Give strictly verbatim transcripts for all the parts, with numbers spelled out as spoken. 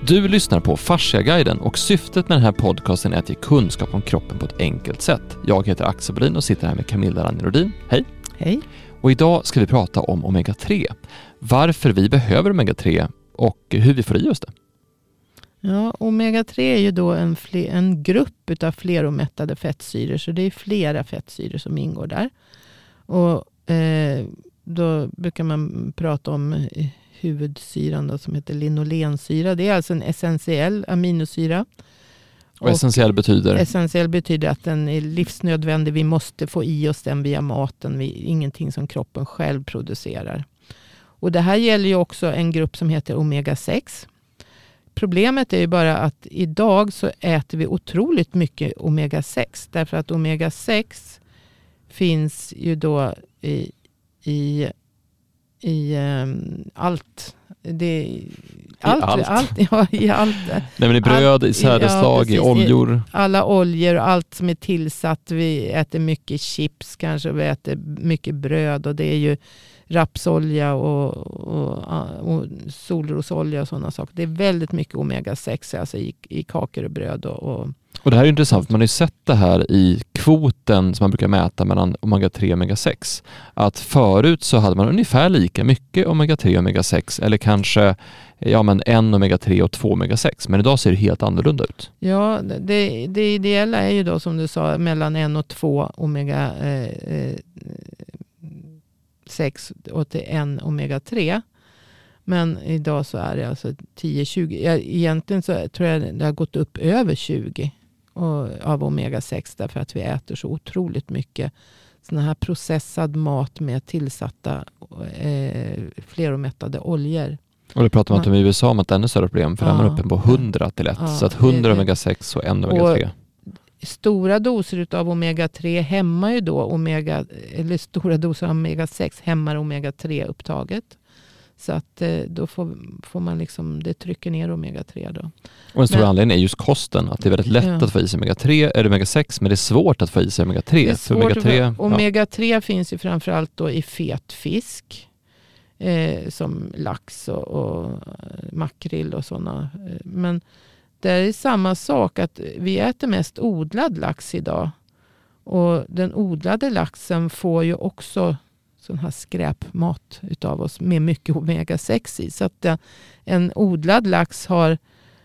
Du lyssnar på Fasciaguiden och syftet med den här podcasten är att ge kunskap om kroppen på ett enkelt sätt. Jag heter Axel Bodin och sitter här med Camilla Ranjerodin. Hej! Hej! Och idag ska vi prata om omega tre. Varför vi behöver omega tre och hur vi får i oss det. Ja, omega tre är ju då en, fler, en grupp av fleromättade fettsyror. Så det är flera fettsyror som ingår där. Och eh, då brukar man prata om huvudsyran då, som heter linolensyra. Det är alltså en essentiell aminosyra. Och essentiell betyder? Essentiell betyder att den är livsnödvändig. Vi måste få i oss den via maten. Vi, ingenting som kroppen själv producerar. Och det här gäller ju också en grupp som heter omega sex. Problemet är ju bara att idag så äter vi otroligt mycket omega sex. Därför att omega sex finns ju då i, i, i um, allt. Det, allt, I allt? allt ja, i allt. Nej, men i bröd, i sädeslag, ja, i oljor. Alla oljor och allt som är tillsatt. Vi äter mycket chips kanske. Vi äter mycket bröd och det är ju rapsolja och, och, och solrosolja och sådana saker. Det är väldigt mycket omega sex alltså i, i kakor och bröd. Och, och, och det här är intressant. Man har ju sett det här i kvoten som man brukar mäta mellan omega tre och omega sex. Att förut så hade man ungefär lika mycket omega tre och omega sex eller kanske ja, men en omega tre och två omega sex. Men idag ser det helt annorlunda ut. Ja, det, det ideella är ju då som du sa mellan en och två omega eh, sex och till en omega tre. Men idag så är det alltså tio tjugo. Ja, egentligen så tror jag det har gått upp över tjugo och, av omega sex därför att vi äter så otroligt mycket såna här processad mat med tillsatta eh, fleromättade oljor. Och det pratar man inte om i U S A om att det är ännu större problem för ja, där är man uppe på hundra till ett. Ja, så att hundra omega sex och en omega tre. Stora doser av omega tre hämmar ju då omega, eller stora doser av omega sex hämmar omega tre upptaget. Så att då får, får man liksom, det trycker ner omega tre då. Och en stor men, anledning är just kosten. Att det är väldigt lätt ja. att få i sig omega tre eller omega sex, men det är svårt att få i sig omega tre. Det är svårt omega tre, ja. omega tre finns ju framförallt då i fet fisk. Eh, som lax och, och makrill och sådana. Men det är samma sak att vi äter mest odlad lax idag. Och den odlade laxen får ju också sån här skräpmat utav oss med mycket omega sex i. Så att en odlad lax har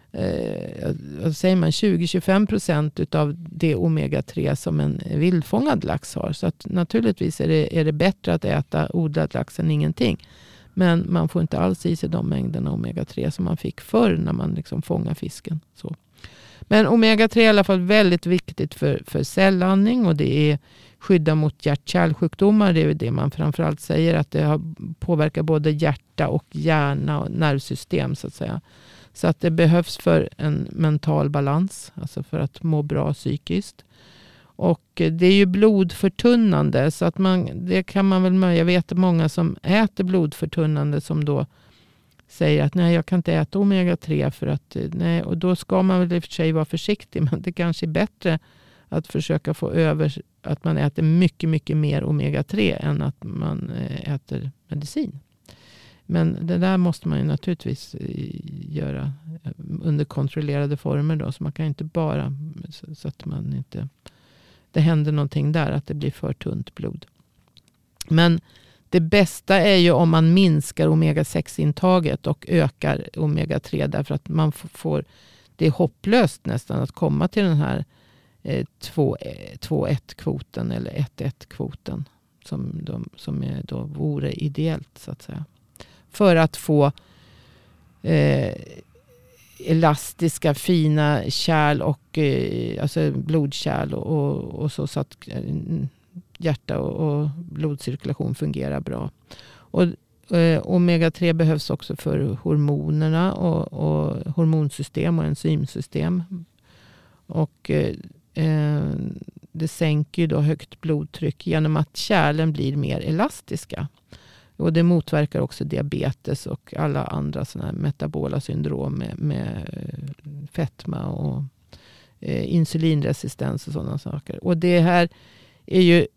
eh, vad säger man, tjugo till tjugofem procent utav det omega tre som en vildfångad lax har. Så att naturligtvis är det, är det bättre att äta odlad lax än ingenting. Men man får inte alls i sig de mängderna omega tre som man fick förr när man liksom fångar fisken. Så. Men omega tre är i alla fall väldigt viktigt för, för cellandning och det är skydda mot hjärt-kärlsjukdomar. Det är det man framförallt säger att det har påverkar både hjärta och hjärna och nervsystem så att säga. Så att det behövs för en mental balans, alltså för att må bra psykiskt. Och det är ju blodförtunnande så att man, det kan man väl, jag vet många som äter blodförtunnande som då säger att nej jag kan inte äta omega tre för att nej, och då ska man väl i och för sig vara försiktig men det kanske är bättre att försöka få över att man äter mycket mycket mer omega tre än att man äter medicin. Men det där måste man ju naturligtvis göra under kontrollerade former då så man kan inte bara så att man inte det händer någonting där att det blir för tunt blod. Men det bästa är ju om man minskar omega sex-intaget och ökar omega tre därför att man får, det är hopplöst nästan att komma till den här eh, två ett-kvoten eller ett ett-kvoten som, de, som är då vore ideellt så att säga. För att få eh, elastiska fina kärl och eh, alltså blodkärl och, och, och så, så att eh, hjärta och, och blodcirkulation fungerar bra. Och eh, omega tre behövs också för hormonerna och, och hormonsystem och enzymsystem. Och eh, det sänker ju då högt blodtryck genom att kärlen blir mer elastiska. Och det motverkar också diabetes och alla andra såna här metabola syndrom med, med fetma och eh, insulinresistens och sådana saker. Och det här är ju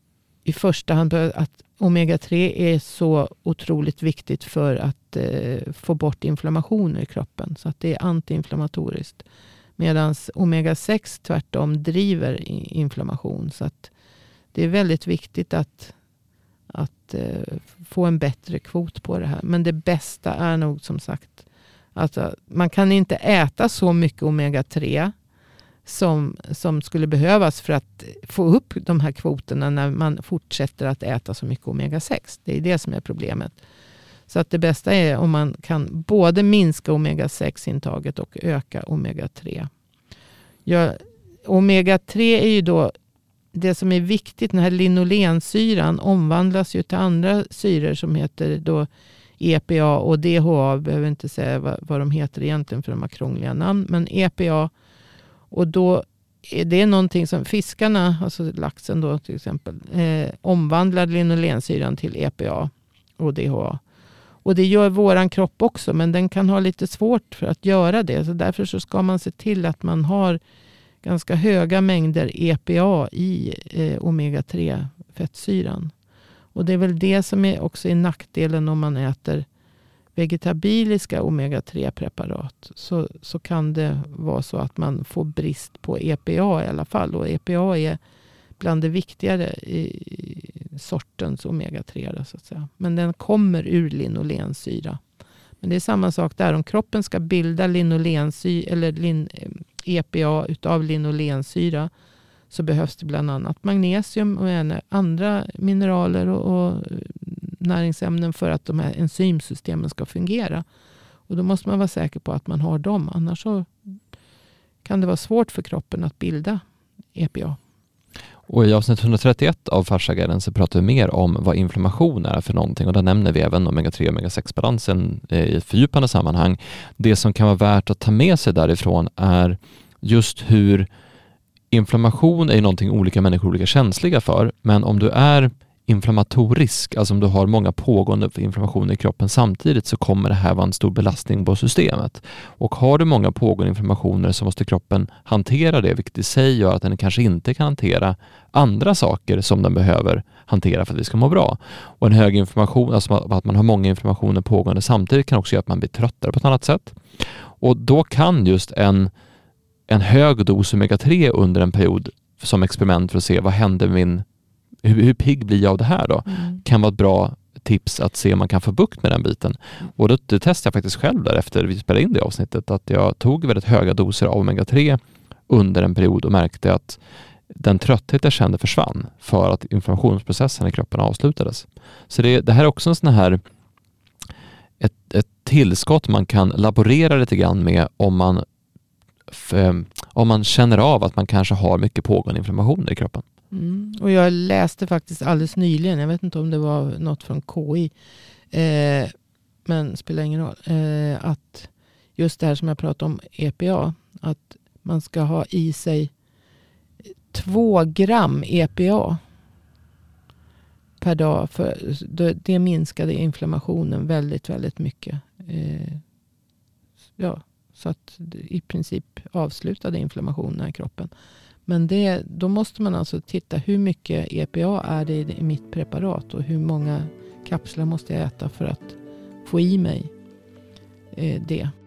i första hand att omega tre är så otroligt viktigt för att eh, få bort inflammationer i kroppen. Så att det är antiinflammatoriskt. Medan omega sex tvärtom driver inflammation. Så att det är väldigt viktigt att, att eh, få en bättre kvot på det här. Men det bästa är nog som sagt att man kan inte äta så mycket omega tre som, som skulle behövas för att få upp de här kvoterna när man fortsätter att äta så mycket omega sex. Det är det som är problemet. Så att det bästa är om man kan både minska omega sex-intaget och öka omega tre. Ja, omega tre är ju då det som är viktigt. Den här linolensyran omvandlas ju till andra syror som heter då E P A och D H A. Jag behöver inte säga vad, vad de heter egentligen för de har krångliga namn. Men E P A, och då är det någonting som fiskarna, alltså laxen då till exempel, eh, omvandlar linolensyran till E P A och D H A. Och det gör våran kropp också, men den kan ha lite svårt för att göra det. Så därför så ska man se till att man har ganska höga mängder E P A i eh, omega tre fettsyran. Och det är väl det som är också är nackdelen om man äter vegetabiliska omega tre preparat. Så, så kan det vara så att man får brist på E P A i alla fall. Och E P A är bland det viktigare i sortens omega tre då, så att säga. Men den kommer ur linolensyra. Men det är samma sak där. Om kroppen ska bilda linolensyra eller lin, E P A utav linolensyra så behövs det bland annat magnesium och andra mineraler och, och näringsämnen för att de här enzymsystemen ska fungera. Och då måste man vara säker på att man har dem. Annars så kan det vara svårt för kroppen att bilda E P A. Och i avsnitt etthundratrettioett av Fasciaguiden så pratar vi mer om vad inflammation är för någonting, och där nämner vi även omega tre och omega sex-balansen i ett fördjupande sammanhang. Det som kan vara värt att ta med sig därifrån är just hur inflammation är någonting olika människor är olika känsliga för, men om du är inflammatorisk, alltså om du har många pågående inflammationer i kroppen samtidigt, så kommer det här vara en stor belastning på systemet. Och har du många pågående inflammationer så måste kroppen hantera det, vilket i sig gör att den kanske inte kan hantera andra saker som den behöver hantera för att vi ska må bra. Och en hög inflammation, alltså att man har många inflammationer pågående samtidigt, kan också göra att man blir tröttare på ett annat sätt. Och då kan just en, en hög dos omega tre under en period som experiment för att se vad händer med min Hur, hur pigg blir jag av det här då? Mm. Kan vara ett bra tips att se om man kan få bukt med den biten. Och då, det testade jag faktiskt själv där efter vi spelade in det avsnittet, att jag tog väldigt höga doser av omega tre under en period och märkte att den trötthet jag kände försvann för att inflammationsprocessen i kroppen avslutades. Så det, det här är också en sån här ett, ett tillskott man kan laborera lite grann med om man, för, om man känner av att man kanske har mycket pågående inflammationer i kroppen. Mm. Och jag läste faktiskt alldeles nyligen, jag vet inte om det var något från K I, eh, men spelar ingen roll, eh, att just det här som jag pratade om E P A, att man ska ha i sig två gram E P A per dag, för det minskade inflammationen väldigt, väldigt mycket. Eh, ja, så att i princip avslutade inflammationen i kroppen. Men det, då måste man alltså titta hur mycket E P A är det i mitt preparat och hur många kapslar måste jag äta för att få i mig eh, det.